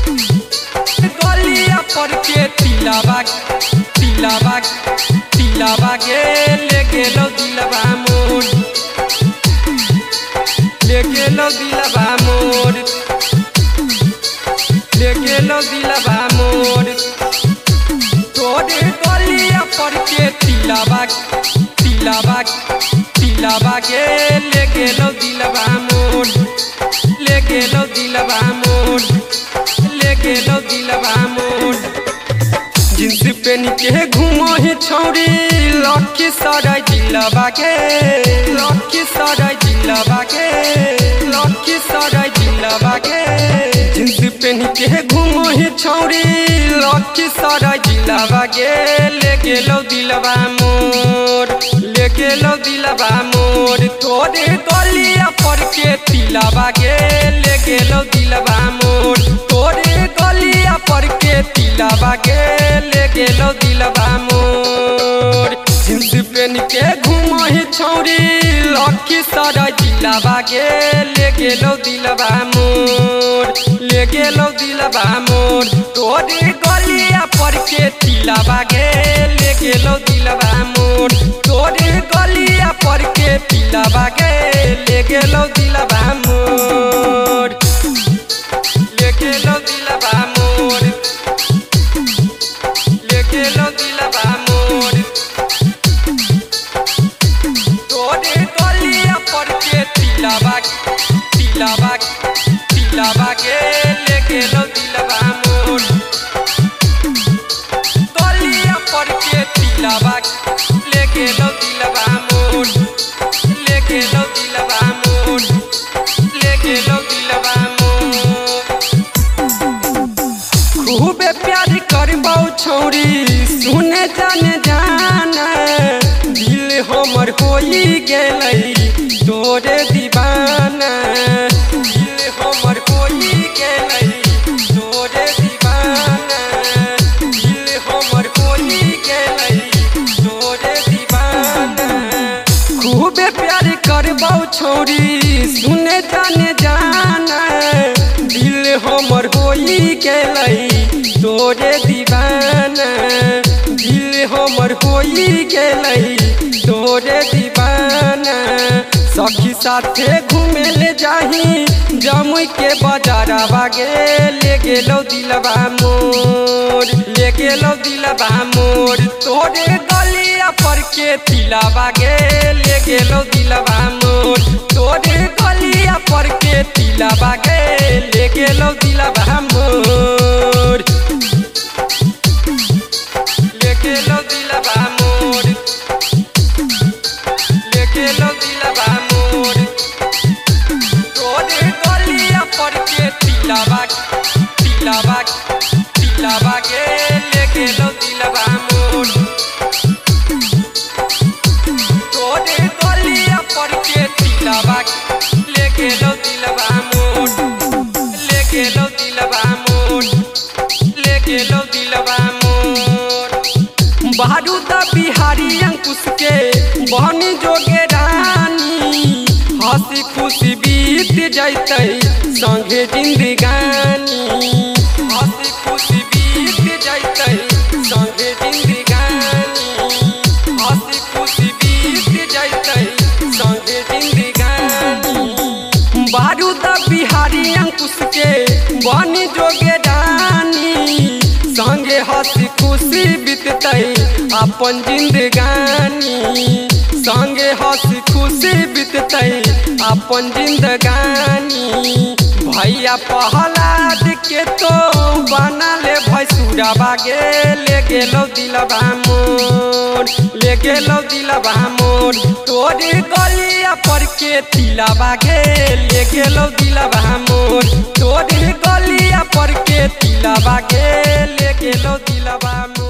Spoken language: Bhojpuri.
गलिया पर के तिलाबा गे ले गेलो दिलबा मोर, ले गेलो दिलबा मोर, ले गेलो दिलबा मोर। तोरे गलिया पर के तिलाबा गे ले गेलो दिलबा मोर, ले गेलो दिलबा मोर, ले गेलो दिलबा मोर। जींस पहन के घूमो ही छौरी लखीसराय जिलबा के, लखीसराय जिलबा के, लखीसराय जिलबा के। जींस पहन के घूमो ही छौरी लखीसराय जिलबा के, ले गेलो दिलबा मोर, ले गेलो दिलबा मोर। तोरे गलिया पर के तिलाबा गे ले गेलो दिलबा मोर, तोरे गलिया पर के तिलाबा गे ले गेलो दिलबा मोर। जींस पहन के घूमो ही छौरी लखीसराय जिलबा गे ले गेलो दिलबा मोर, ले गेलो दिलबा मोर। तोरे गलिया पर के तिलाबा गे ले गेलो दिलबा मोर, तोरे गलिया पर के तिलाबा गे ले गेलो दिलबा मोर, ले गेलो दिलबा मोर, ले गेलो दिलबा मोर। तोरे गलिया पर के तिलाबा गे ले गेलो दिलबा मोर, गलिया पर के तिलाबा ले गेलो दिलबा मोर, ले गेलो दिलबा मोर, ले गेलो दिलबा मोर। खूबे प्यार करबौ छौरी सुने जाने जाना, दिल हमर होई गेलै तोरे दीवाना, दिल हमर होई गेलै तोरे दीवाना, दिल हमर होई गेलै तोरे दीवाना। खूबे प्यार करबौ छौरी सुने जाने जाना, दिल हमर होई गेलै तोरे दीवाना, दिल हमर होई गेलै तोरे दीवाना। सखी साथे घूमे ले जाही जमुई के बाजारवा गे ले गेलो दिलबा मोर, ले गेलो दिलबा मोर। तोरे गलिया पर के तिलाबा गे ले गेलो दिलबा मोर, तोरे गलिया पर के तिलाबा गे ले गेलो दिलबा मोर, ले गेलो दिलबा मोर, ले गेलो दिलबा मोर। तोरे गलिया पर के तिलाबा गे ले गेलो दिलबा मोर, तोरे गलिया पर के तिलाबा ले गेलो दिलबा मोर, ले गेलो दिलबा मोर, ले गेलो दिलबा मोर। बारूदा बिहारी अंकुश के बहनी जोगे रानी, हंसी खुशी बीत जैतै संगे जिंदगानी, हंसी खुशी बीत जैतै संगे जिंदगानी, हंसी खुशी बीत जैतै संगे जिंदगानी। बारूदा बिहारी अंकुश के बहनी जोगे रानी, संगे हंसी खुशी बीततै अपन जिंदगानी, संगे हंसी खुशी बीततै अपन जिंदगानी। भैया प्रहलाद के तो बना ले भैंसुरवा गे ले गेलो दिलबा मोर, ले गेलो दिलबा मोर। तोरे गलिया पर के तिलाबा गे ले गेलो दिलबा मोर, तोरे गलिया पर के तिलाबा गे ले गेलो दिलबा मोर।